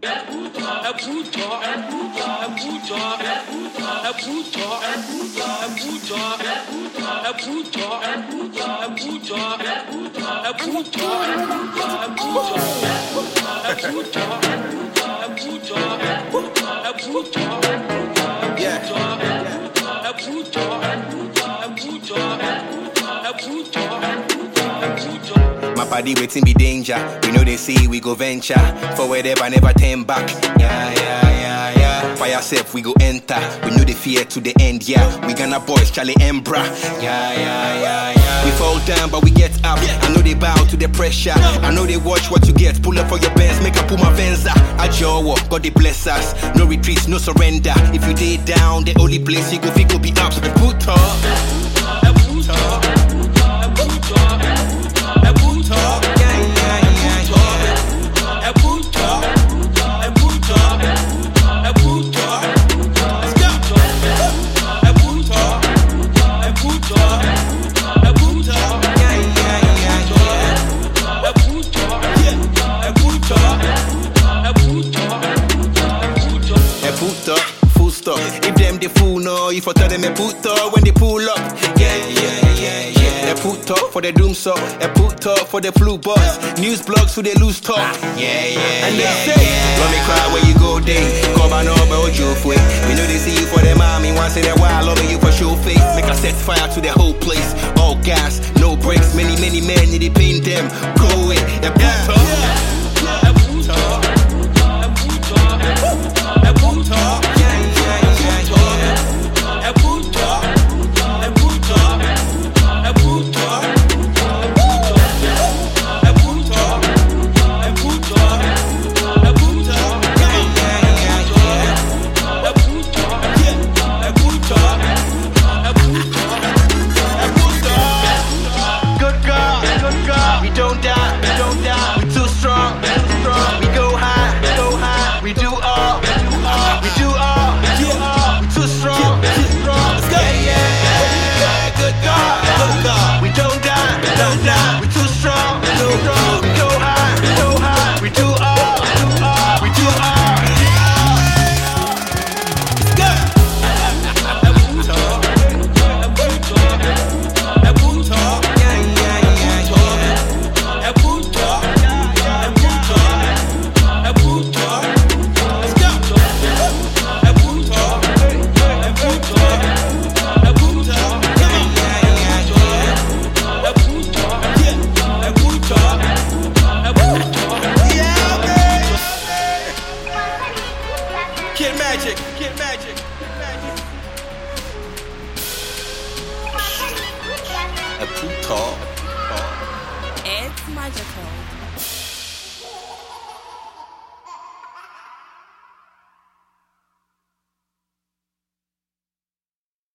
My party waiting be danger. We know they see we go venture. Forward ever never turn back. Yeah. For yourself we go enter. We know the fear to the end. Yeah, we gonna boys Charlie Embra. Yeah. We fall down but we get up. I know they bow to the pressure. I know they watch what you get. Pull up for your best. Make up my Venza. I jaw God they bless us. No retreats, no surrender. If you stay down, the only place you go be up. And put up. Full stop. If them they fool no, if I tell them a put up when they pull up. Yeah. They put up for the doom so, they put up for the flu boys. News blogs who they lose talk. And they say, let me cry when you go day. Come on over your way. We know they see you for the mommy. Once in a while, love you for show face. Make a set fire to the whole place. All gas, no brakes. Many men need to paint them. Go away. They put up. We don't die, we too strong, we go high, we do all, we too strong, let's go, yeah, good God, we don't die, we too strong, we go high, we do all, let's go. Kid Magic. A too tall. It's magical.